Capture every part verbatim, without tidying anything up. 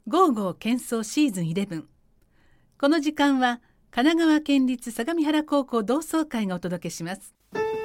ゴーゴー喧騒シーズンじゅういち。この時間は神奈川県立相模原高校同窓会がお届けします。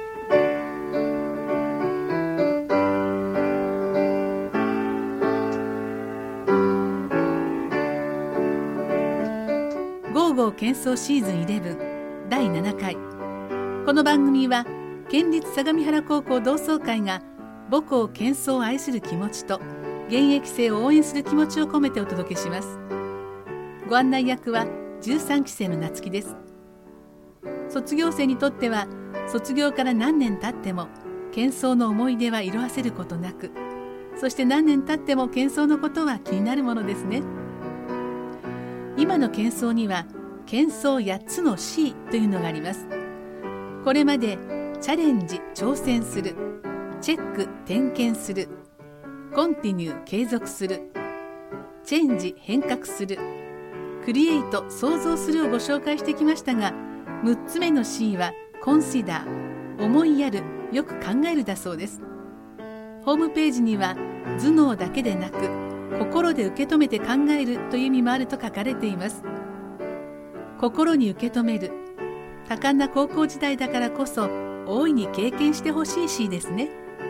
ゴーゴー喧騒シーズンじゅういちだいななかい。この番組は県立相模原高校同窓会が母校喧騒を愛する気持ちと現役生を応援する気持ちを込めてお届けします。ご案内役はじゅうさんきせいの夏希です。卒業生にとっては卒業から何年経っても喧騒の思い出は色あせることなく、そして何年経っても喧騒のことは気になるものですね。今の喧騒には喧騒やっつの シー というのがあります。これまでチャレンジ挑戦する、チェック点検する、コンティニュー継続する、チェンジ変革する、クリエイト創造するをご紹介してきましたが、むっつめの シー はコンシダー、思いやる、よく考えるだそうです。ホームページには頭脳だけでなく心で受け止めて考えるという意味もあると書かれています。心に受け止める、多感な高校時代だからこそ大いに経験してほしい シー ですね。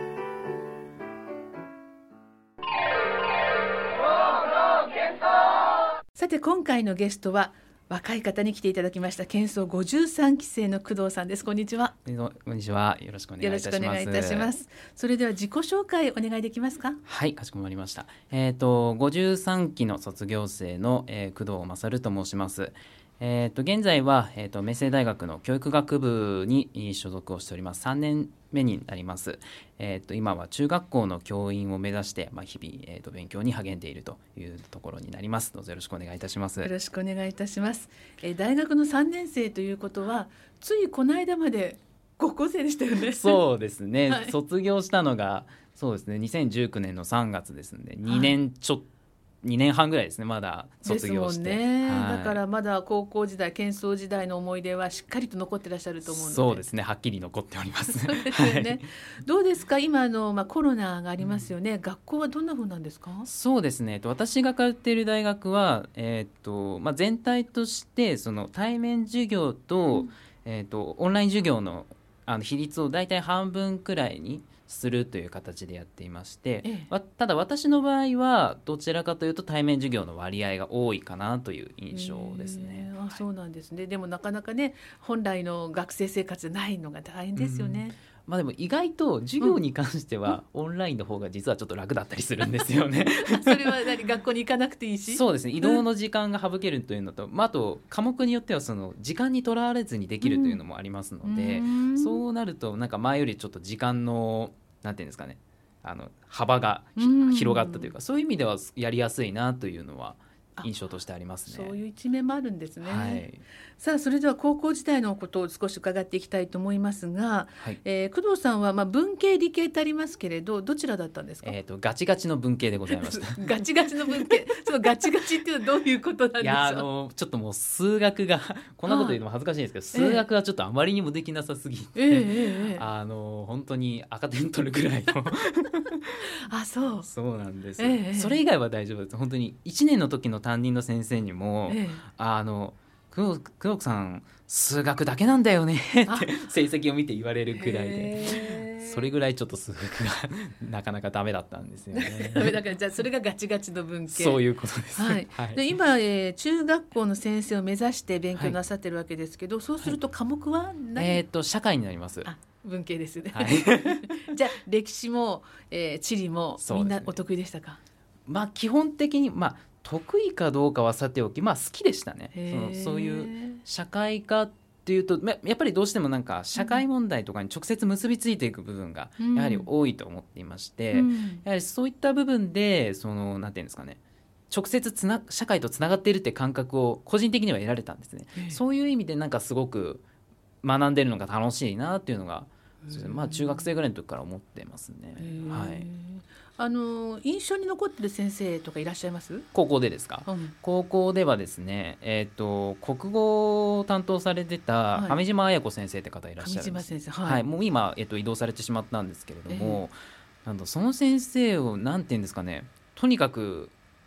さて今回のゲストは若い方に来ていただきました。喧騒ごじゅうさんきせいの工藤さんです。こんにちは。 こんにちは。よろしくお願いいたします。よろしくお願いいたします。 それでは自己紹介お願いできますか。 はい、かしこまりました。えっとごじゅうさんきの卒業生の、えー、工藤勝と申します。えー、と現在は、えー、と明星大学の教育学部に所属をしております。さんねんめになります。えー、と今は中学校の教員を目指して、まあ、日々、えー、と勉強に励んでいるというところになります。どうぞよろしくお願いいたします。 よろしくお願いいたします。えー、大学のさんねんせいということはついこの間まで高校生でしたよね。 そうですね、 はい、 卒業したのがそうですねにせんじゅうきゅうねんのさんがつですのでにねんちょっと、はいにねんはんぐらいですね。まだ卒業してですもんね、 はい、 だからまだ高校時代喧騒時代の思い出はしっかりと残ってらっしゃると思うので。 そうですね、はっきり残っておりますそうですよね、はい、どうですか今の、まあ、コロナがありますよね、うん、学校はどんな風なんですか。 そうですね、私が通っている大学は、えーっとまあ、全体としてその対面授業と、うん、えーっとオンライン授業 の, あの比率をだいたい半分くらいにするという形でやっていまして、ええ、ただ私の場合はどちらかというと対面授業の割合が多いかなという印象ですね。 あ、そうなんですね。でもなかなかね本来の学生生活じゃないのが大変ですよね。 まあ、でも意外と授業に関してはオンラインの方が実はちょっと楽だったりするんですよねそれは何学校に行かなくていいし。 そうですね、移動の時間が省けるというのと、まあ、あと科目によってはその時間にとらわれずにできるというのもありますので、うん、そうなるとなんか前よりちょっと時間のなんていうんですかね、あの幅が広がったというか、そういう意味ではやりやすいなというのは印象としてありますね。 そういう一面もあるんですね、 はい、 さあそれでは高校時代のことを少し伺っていきたいと思いますが、はい、えー、工藤さんはまあ文系理系ってありますけれどどちらだったんですか。 えー、とガチガチの文系でございましたガチガチの文系そのガチガチっていうのはどういうことなんですか。 いやあのちょっともう数学がこんなこと言うのも恥ずかしいんですけど、数学はちょっとあまりにもできなさすぎて、えーえー、あの本当に赤点取るくらいのあ、そうそうなんです、 えー、 それ以外は大丈夫です。本当にいちねんの時の担任の先生にも、えー、あの工藤、工藤さん数学だけなんだよねって成績を見て言われるくらいで、それぐらいちょっと数学がなかなかダメだったんですよねだからじゃあそれがガチガチの文系。 そういうことです、 はいはい、で今、えー、中学校の先生を目指して勉強なさってるわけですけど、はい、そうすると科目は何、 えー、と社会になります。 あ、文系ですね、はい、 じゃあ歴史も、えー、地理もみんなお得意でしたか。 まあ、基本的に、まあ、得意かどうかはさておき、まあ、好きでしたね。そのそういう社会科っていうとやっぱりどうしてもなんか社会問題とかに直接結びついていく部分がやはり多いと思っていまして、うん、やはりそういった部分でそのなんていうんですかね、直接つな社会とつながっているって感覚を個人的には得られたんですね。そういう意味でなんかすごく学んでるのが楽しいなっていうのが、まあ、中学生ぐらいの時から思ってますね。はい、 あの印象に残ってる先生とかいらっしゃいます？ 高校でですか？うん、高校ではですね、えー、と国語を担当されてた上島綾子先生って方いらっしゃるんです。 上島先生、はいはい、もう今、えー、と移動されてしまったんですけれども、えー、なんとその先生をなんていうんですかね、とにかく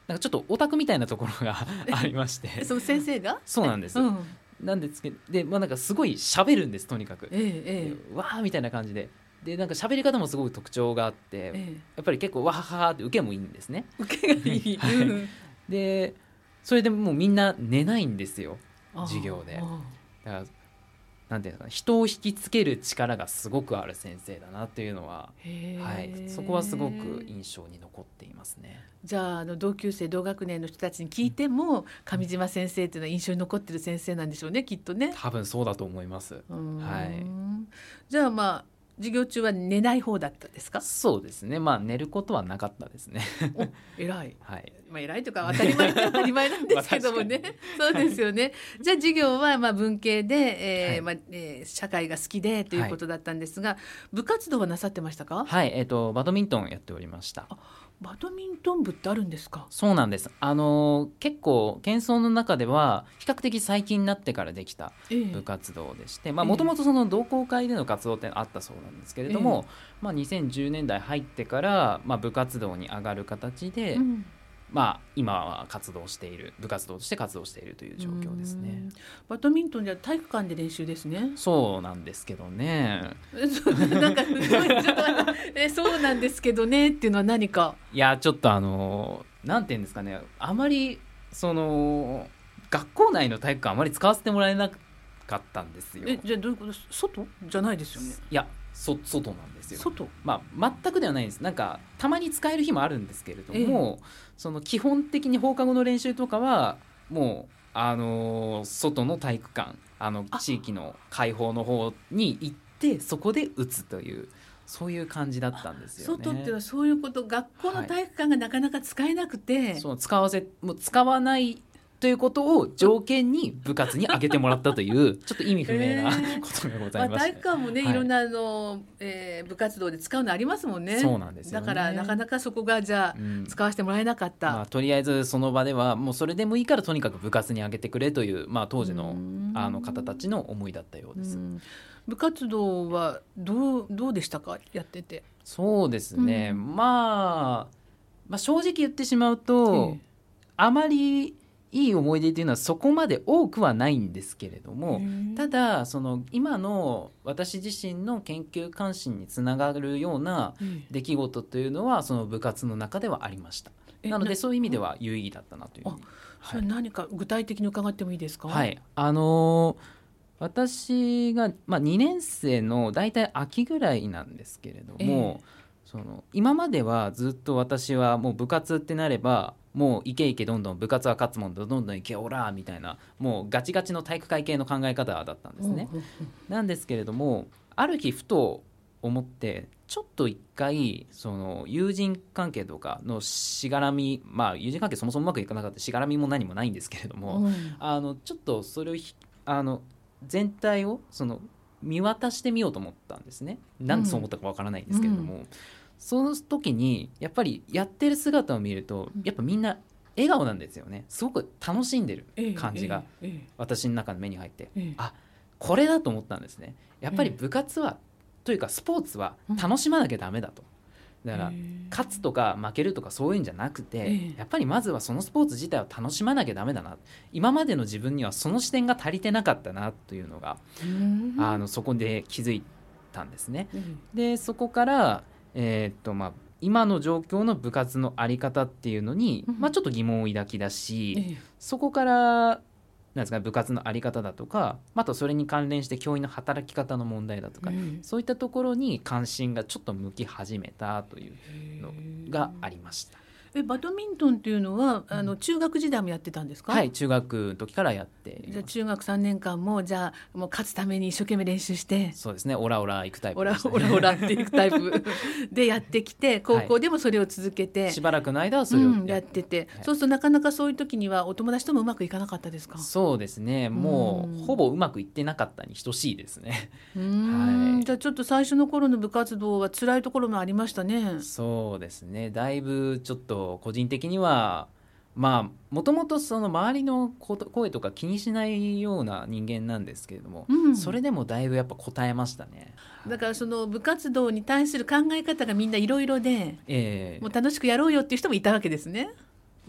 なんかちょっとオタクみたいなところがありましてその先生がそうなんです、うん、なんですけどで、まあ、なんかすごい喋るんですとにかく、ええ、わーみたいな感じででなんか喋り方もすごい特徴があって、ええ、やっぱり結構わはははって受けもいいんですね。 受けがいい、はい、 でそれでもうみんな寝ないんですよ授業で。だからなんていうのかな、人を引きつける力がすごくある先生だなっていうのは、はい、そこはすごく印象に残っていますね。 じゃあ、あの同級生同学年の人たちに聞いても、うん、上島先生っていうのは印象に残ってる先生なんでしょうね、きっとね。 多分そうだと思います。はい、 じゃあまあ授業中は寝ない方だったですか？ そうですね、まあ寝ることはなかったですね。 お偉い、 はい、 まあ、偉いというか当たり前当たり前なんですけどもね。そうですよね、はい、じゃあ授業はまあ文系で、えーはいまあえー、社会が好きでということだったんですが、はい、部活動はなさってましたか？ はい、えーと、バドミントンやっておりました。 あ、バドミントン部ってあるんですか？ そうなんです。あの結構県総の中では比較的最近になってからできた部活動でして、もともとその同好会での活動ってあったそうなんですけれども、えーまあ、にせんじゅうねんだい入ってから、まあ、部活動に上がる形で、うんまあ、今は活動している部活動として活動しているという状況ですね。 バドミントンでは体育館で練習ですね。 そうなんですけどね。 なんかえそうなんですけどねっていうのは何か。 いやちょっとあのなんていうんですかね、あまりその学校内の体育館あまり使わせてもらえなかったんですよ。 えじゃあどういうこと？外じゃないですよね。 いやそ外なんですよ。 外、 まあ、全くではないです。なんかたまに使える日もあるんですけれども、ええ、その基本的に放課後の練習とかはもう、あのー、外の体育館、あの地域の開放の方に行ってそこで打つというそういう感じだったんですよね。 外っていうのはそういうこと、学校の体育館がなかなか使えなくて、 はい、そう使わせもう使わないということを条件に部活に上げてもらったというちょっと意味不明なことがございまして、 まあ、体育館もね、はい、いろんなあの、えー、部活動で使うのありますもんね。 そうなんですよね。 だからなかなかそこがじゃあ、うん、使わせてもらえなかった、 まあ、とりあえずその場ではもうそれでもいいからとにかく部活に上げてくれという、まあ、当時のあの方たちの思いだったようです。 部活動はどう、どうでしたか、やってて。 そうですね、うん、まあ、まあ正直言ってしまうと、ええ、あまりいい思い出っていうのはそこまで多くはないんですけれども、ただその今の私自身の研究関心につながるような出来事というのはその部活の中ではありました。なのでそういう意味では有意義だったなというふうに。 それ何か具体的に伺ってもいいですか？ はい、あのー、私が、まあ、にねん生のだいたい秋ぐらいなんですけれども、えーその今まではずっと私はもう部活ってなればもうイケイケどんどん部活は勝つもんだどんどんイケオラーみたいなもうガチガチの体育会系の考え方だったんですね。なんですけれどもある日ふと思ってちょっと一回その友人関係とかのしがらみ、まあ友人関係そもそもうまくいかなかったしがらみも何もないんですけれども、うん、あのちょっとそれをあの全体をその見渡してみようと思ったんですね。なんでそう思ったかわからないんですけれども、うんうん、その時にやっぱりやってる姿を見るとやっぱみんな笑顔なんですよね。すごく楽しんでる感じが私の中で目に入って、あ、これだと思ったんですね。やっぱり部活はというかスポーツは楽しまなきゃダメだと。だから勝つとか負けるとかそういうんじゃなくて、やっぱりまずはそのスポーツ自体を楽しまなきゃダメだな。今までの自分にはその視点が足りてなかったなというのがあのそこで気づいたんですね。でそこからえーっとまあ、今の状況の部活の在り方っていうのに、うんまあ、ちょっと疑問を抱き出し、ええ、そこからなんですか部活の在り方だとかあとそれに関連して教員の働き方の問題だとか、え、そういったところに関心がちょっと向き始めたというのがありました。 えバドミントンっていうのはあの中学時代もやってたんですか？ はい、中学の時からやっています。 じゃあ中学さんねんかんもじゃあもう勝つために一生懸命練習して。 そうですね、オラオラ行くタイプでしたね。オラオラオラっていくタイプでやってきて高校でもそれを続けて、 はい、しばらくの間はそれをや, やってて、はい、そうするとなかなかそういう時にはお友達ともうまくいかなかったですか？ そうですね、もうほぼうまくいってなかったに等しいですね。 うーん、はい、じゃあちょっと最初の頃の部活動は辛いところもありましたね。 そうですね、だいぶちょっと個人的にはまあもともとその周りの声とか気にしないような人間なんですけれども、うん、それでもだいぶやっぱ応えましたね。 だからその部活動に対する考え方がみんないろいろで、えー、もう楽しくやろうよっていう人もいたわけですね。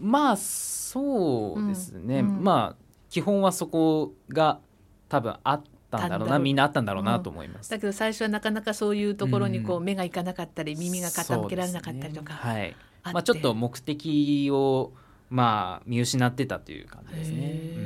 まあそうですね、 うんうん、 まあ基本はそこが多分あったんだろうな、みんなあったんだろうなうん、 と思います。 だけど最初はなかなかそういうところにこう、 うん、 目がいかなかったり耳が傾けられなかったりとか、 ね、はい、まあ、ちょっと目的をまあ見失ってたという感じですね、うん、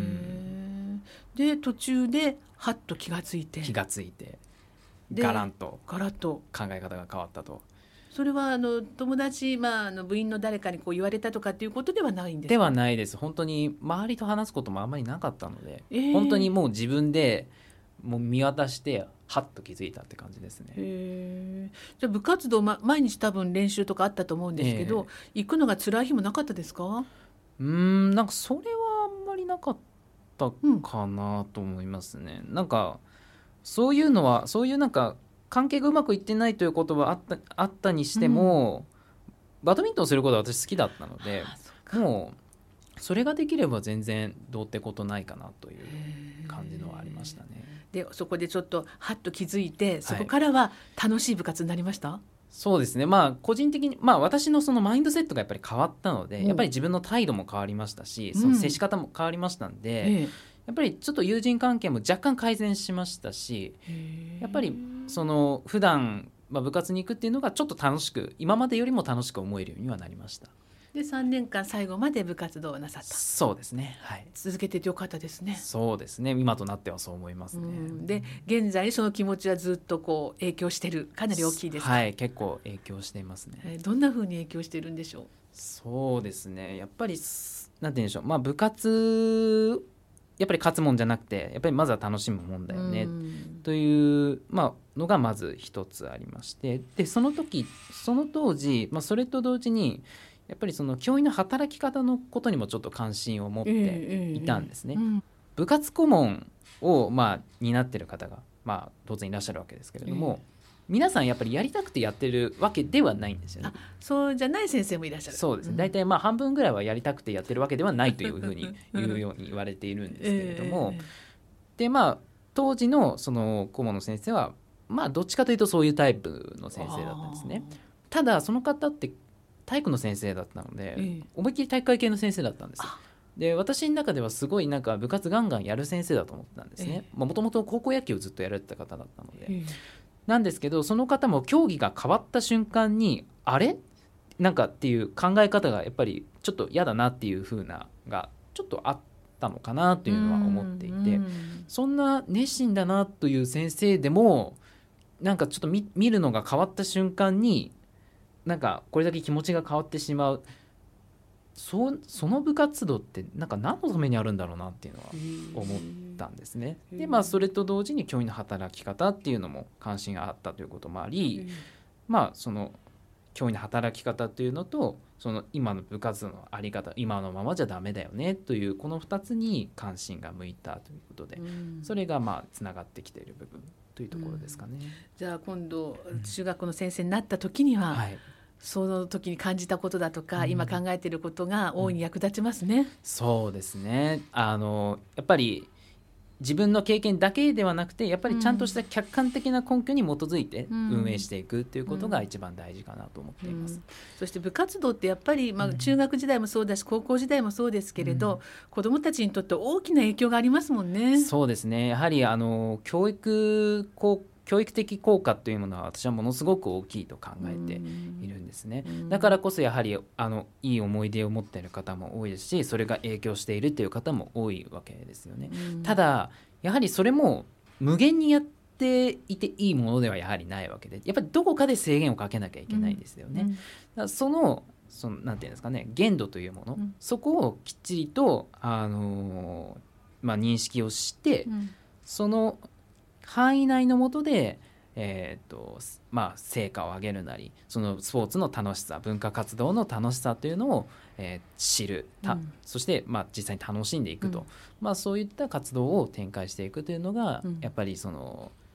で途中でハッと気がついて気がついてガランとガラッと考え方が変わったと。 それはあの友達、まあ、あの部員の誰かにこう言われたとかっていうことではないんですか？ ではないです。本当に周りと話すこともあんまりなかったので、 えー、 本当にもう自分でもう見渡してハッと気づいたって感じですね。 へー。じゃあ部活動、ま、毎日多分練習とかあったと思うんですけど、えー、行くのが辛い日もなかったですか？ うーんなんかそれはあんまりなかったかなと思いますね、うん、なんかそういうのはそういうなんか関係がうまくいってないということはあった、あったにしても、うん、バドミントンすることは私好きだったので、もうそれができれば全然どうってことないかなという感じのはありましたね。 でそこでちょっとハッと気づいて、そこからは楽しい部活になりました？はい、 そうですね、まあ個人的に、まあ、私のそのマインドセットがやっぱり変わったので、やっぱり自分の態度も変わりましたし、その接し方も変わりましたんで、うん、やっぱりちょっと友人関係も若干改善しましたし、やっぱりその普段、まあ、部活に行くっていうのがちょっと楽しく、今までよりも楽しく思えるようにはなりました。 でさんねんかん最後まで部活動をなさった？ そうですね、はい、 続けててよかったですね。 そうですね、今となってはそう思いますね。 うん、で現在その気持ちはずっとこう影響してる、かなり大きいですか？ はい、結構影響していますね。 えー、どんな風に影響してるんでしょう？ そうですね、やっぱりなんて言うんでしょう、まあ、部活やっぱり勝つもんじゃなくて、やっぱりまずは楽しむもんだよねという、まあ、のがまず一つありまして、でその時その当時、まあ、それと同時にやっぱりその教員の働き方のことにもちょっと関心を持っていたんですね、えーえーうん、部活顧問をまあ担っている方が、まあ、当然いらっしゃるわけですけれども、えー皆さんやっぱりやりたくてやってるわけではないんですよね。 あ、そうじゃない先生もいらっしゃる。 そうですね、大体まあ半分ぐらいはやりたくてやってるわけではないというふうに言うように言われているんですけれども、えー、でまあ当時のその顧問の先生はまあどっちかというとそういうタイプの先生だったんですね。ただその方って体育の先生だったので、えー、思いっきり体育会系の先生だったんです。で私の中ではすごいなんか部活ガンガンやる先生だと思ってたんですね。もともと高校野球をずっとやられてた方だったので、えーなんですけど、その方も競技が変わった瞬間にあれなんかっていう考え方がやっぱりちょっと嫌だなっていう風ながちょっとあったのかなというのは思っていて、そんな熱心だなという先生でもなんかちょっと 見, 見るのが変わった瞬間になんかこれだけ気持ちが変わってしまう、そ, その部活動ってなんか何のためにあるんだろうなっていうのは思ったんですね。でまあそれと同時に教員の働き方っていうのも関心があったということもあり、まあその教員の働き方というのとその今の部活のあり方、今のままじゃダメだよねというこのふたつに関心が向いたということで、それがまあつながってきている部分というところですかね。 じゃあ今度中学校の先生になった時には、うん、はい、その時に感じたことだとか、うん、今考えていることが大いに役立ちますね、うん、 そうですね、あのやっぱり自分の経験だけではなくてやっぱりちゃんとした客観的な根拠に基づいて運営していくということが一番大事かなと思っています、うんうん、 そして部活動ってやっぱり、まあ、中学時代もそうだし高校時代もそうですけれど、うん、子どもたちにとって大きな影響がありますもんね。 そうですね、やはりあの教育高教育的効果というものは私はものすごく大きいと考えているんですね。だからこそやはりあのいい思い出を持っている方も多いですし、それが影響しているという方も多いわけですよね。ただやはりそれも無限にやっていていいものではやはりないわけで、やっぱりどこかで制限をかけなきゃいけないですよね、うんうん、だからそのそのなんていうんですかね、限度というもの、うん、そこをきっちりと、あのーまあ、認識をして、うん、その範囲内の下で、えーとまあ、成果を上げるなり、そのスポーツの楽しさ、文化活動の楽しさというのを、えー、知る、うん、そして、まあ、実際に楽しんでいくと、うん、まあ、そういった活動を展開していくというのが、うん、やっぱりその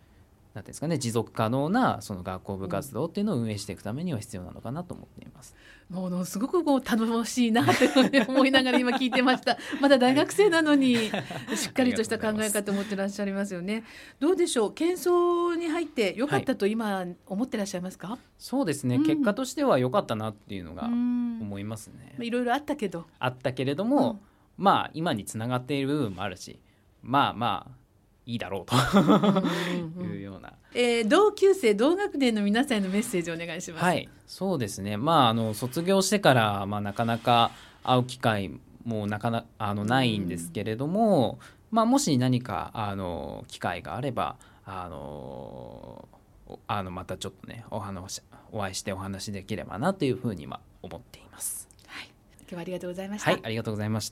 なんていうんですかね、持続可能なその学校部活動っていうのを運営していくためには必要なのかなと思っています。 もうすごくこう楽しいなと思いながら今聞いてました。まだ大学生なのにしっかりとした考え方を持ってらっしゃいますよね。どうでしょう、県総に入ってよかったと今思ってらっしゃいますか？はい、 そうですね、うん、結果としては良かったなっていうのが思いますね。 いろいろあったけどあったけれども、うん、まあ今につながっている部分もあるし、まあまあいいだろうというような、 えー、同級生同学年の皆さんへのメッセージをお願いします。 はい、そうですね、まあ、あの卒業してから、まあ、なかなか会う機会もなかなあのないんですけれども、まあ、もし何かあの機会があればあのあのまたちょっとね お話お会いしてお話できればなというふうには思っています。 はい、今日はありがとうございました。 はい、ありがとうございました。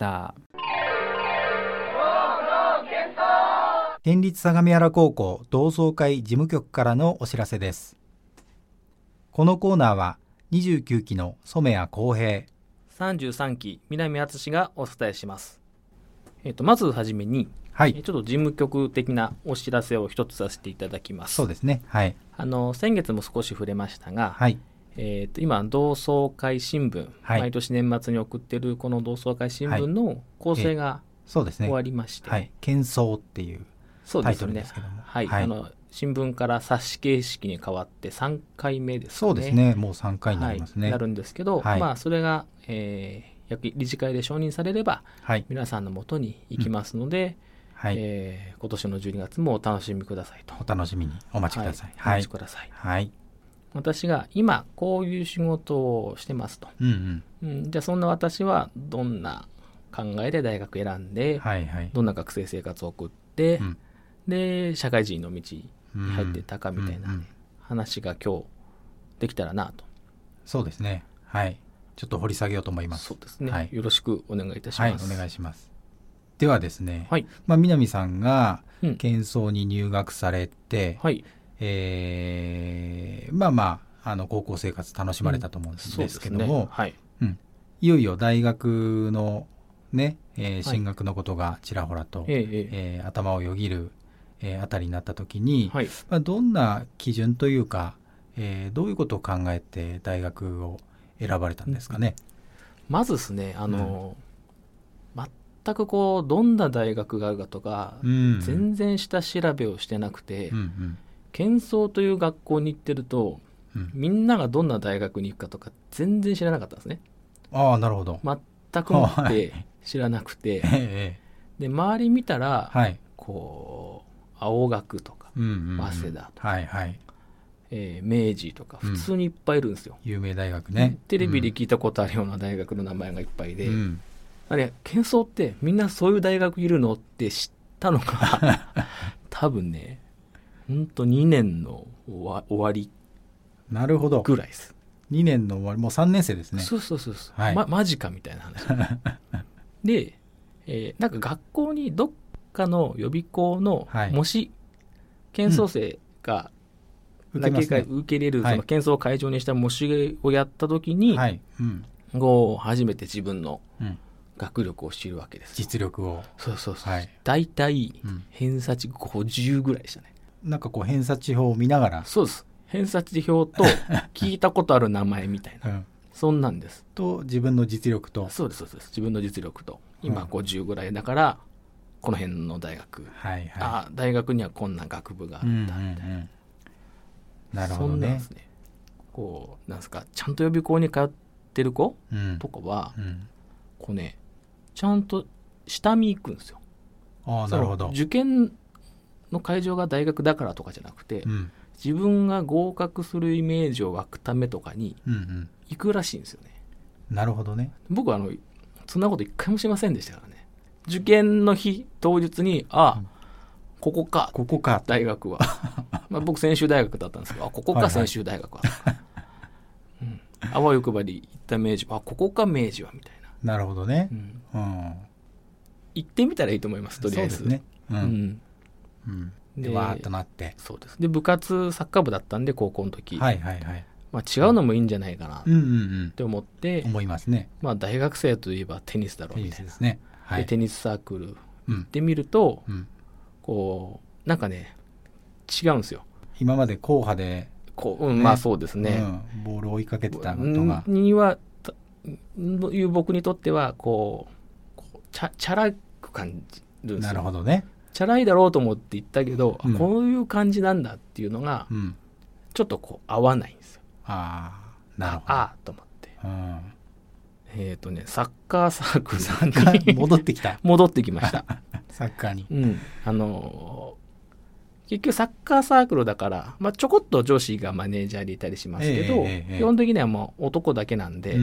県立相模原高校同窓会事務局からのお知らせです。このコーナーはにじゅうきゅうきの染谷公平、 さんじゅうさんき南敦がお伝えします。えー、とまずはじめに、はい、ちょっと事務局的なお知らせを一つさせていただきます。 そうですね、はい、 あの先月も少し触れましたが、 はい、 えー、と今同窓会新聞、はい、毎年年末に送っているこの同窓会新聞の構成が、はい、 そうですね、 終わりまして、 はい、県総っていうタイトルですけども、 はいはい、あの新聞から冊子形式に変わってさんかいめですね。 そうですね、もうさんかいになりますね、 はい、なるんですけど、はい、まあ、それが、えー、理事会で承認されれば、はい、皆さんのもとに行きますので、うん、はい、えー、今年のじゅうにがつもお楽しみくださいと。 お楽しみにお待ちください。 はい、お待ちください。 はい、 私が今こういう仕事をしてますと、うんうんうん、じゃあそんな私はどんな考えで大学選んで、はいはい、どんな学生生活を送って、うん、で社会人の道に入ってたかみたいな、ね、うんうん、話が今日できたらなと。 そうですね、はい、ちょっと掘り下げようと思います。 そうですね、はい、よろしくお願いいたします。はい、お願いします。ではですね、はい、まあ、南さんが県総に入学されて、うん、はい、えー、まあまあ、あの高校生活楽しまれたと思うんですけども、うん、ね、はい、うん、いよいよ大学のね、えー、進学のことがちらほらと、はい、えーえー、頭をよぎる、えー、あたりになったときに、はい、まあ、どんな基準というか、えー、どういうことを考えて大学を選ばれたんですかね。 まずですね、あの、うん、全くこうどんな大学があるかとか、うん、全然下調べをしてなくて、うんうん、県総という学校に行ってると、うん、みんながどんな大学に行くかとか全然知らなかったんですね。 ああ、なるほど。 全くもって知らなくて、はい、で周り見たら、はい、こう青学とか、うんうんうん、早稲田とか、はいはい、えー、明治とか普通にいっぱいいるんですよ、 うん、有名大学ね。 テレビで聞いたことあるような大学の名前がいっぱいで、うん、あれ県総ってみんなそういう大学いるのって知ったのが多分ね、ほんとにねんの終わりなるほどぐらいです。 にねんの終わり、もうさんねん生ですね。 そうそうそうそう、はい、ま、マジかみたいな話で、えー、なんか学校にどっかの予備校の、はい、もし県総生がだけが受け入れる、その県総を会場にした模試をやった時に、はい、うん、こう初めて自分の学力を知るわけです、 うん、実力を。 そうそうそう、はい、だいたい偏差値ごじゅうぐらいでしたね。 なんかこう偏差値表を見ながら。 そうです、偏差値表と聞いたことある名前みたいな、うん、そんなんですと自分の実力と。 そうですそうです、自分の実力と今ごじゅうぐらいだから、うん、この辺の大学、はいはい、あ大学にはこんな学部があったみたいな、うんうんうん、 なるほどね。そんなんですね。 こうなんですか、ちゃんと予備校に通ってる子、うん、とかは、うん、こうねちゃんと下見行くんですよ。 ああ、なるほど。 受験の会場が大学だからとかじゃなくて、うん、自分が合格するイメージを湧くためとかに行くらしいんですよね、 うんうん、なるほどね。 僕はあのそんなこと一回もしませんでしたからね。受験の日当日にあ、うん、ここかここか大学はまあ僕専修大学だったんですけど、あここか専修大学は、はいはいうん、あわよくばり行った明治は、あここか明治はみたいな。 なるほどね、 うんうん、行ってみたらいいと思います。とりあえずそうですね、うんうんうん、でわーっとなって。 そうです。で部活サッカー部だったんで高校の時、はいはいはい、まあ、違うのもいいんじゃないかなって思って、うんうんうん、 思いますね。 まあ、大学生といえばテニスだろうみたいな。テニスですね、はい、でテニスサークル行ってみると、うん、こうなんかね違うんですよ。 今まで硬派で、 こう、うん、まあそうですね、 うん、ボールを追いかけてたことがにはいう僕にとってはこう、こうチャチャラく感じるんですよ。 なるほどね。 チャラいだろうと思って言ったけど、 うん、 こういう感じなんだっていうのが、うん、ちょっとこう合わないんですよ。 ああ、なるほど。 ああと思って、 うん、 えっ、ー、とねサッカーサークルに戻ってきた戻ってきましたサッカーに、 うん、あのー、結局サッカーサークルだから、まあ、ちょこっと女子がマネージャーでいたりしますけど、えーえー、基本的にはもう男だけなんで、うんうん、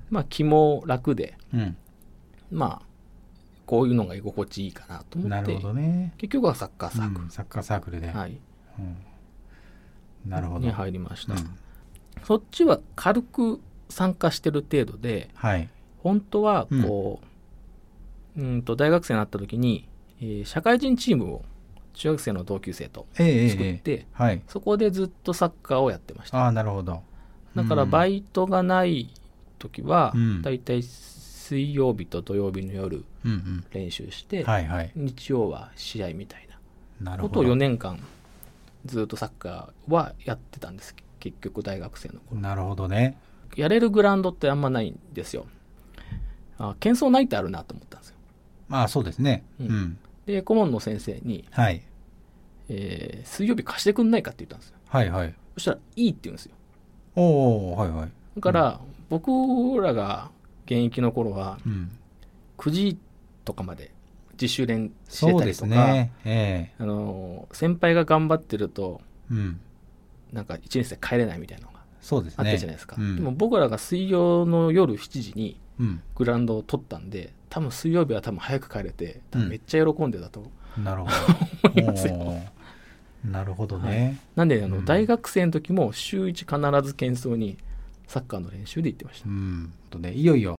まあ気も楽で、うん、まあこういうのが居心地いいかなと思って、なるほどね、結局はサッカーサークル、 うん、サッカーサークルで、 はい、 うん、なるほどに入りました、うん、そっちは軽く参加してる程度で、はい、本当はこう、うん、うんと大学生になった時に、えー、社会人チームを中学生の同級生と作って、えーえーはい、そこでずっとサッカーをやってました。 あ、なるほど。 だからバイトがない時は、うん、だいたい水曜日と土曜日の夜練習して、うんうんはいはい、日曜は試合みたいなことをよねんかんずっとサッカーはやってたんです。結局大学生の頃。 なるほどね。 やれるグラウンドってあんまないんですよ。あ、喧騒ないってあるなと思ったんですよ。 まあそうですね、 うんうん、で顧問の先生に、はいえー、水曜日貸してくんないかって言ったんですよ。 はいはい。 そしたらいいって言うんですよ。 おお、はいはい。 だから、うん、僕らが現役の頃は、うん、くじとかまで自主練してたりとか、そうですね、えー、あの先輩が頑張ってると、うん、なんかいちねん生帰れないみたいなのがあったじゃないですか。そうですね、うん、でも僕らが水曜の夜しちじにグラウンドを取ったんで、多分水曜日は多分早く帰れて、多分めっちゃ喜んでたと、うん、なるほど思いますよ。 なるほどね、はい、 なんであの、うん、大学生の時も週いち必ず喧騒にサッカーの練習で行ってました。 うんとね、いよいよ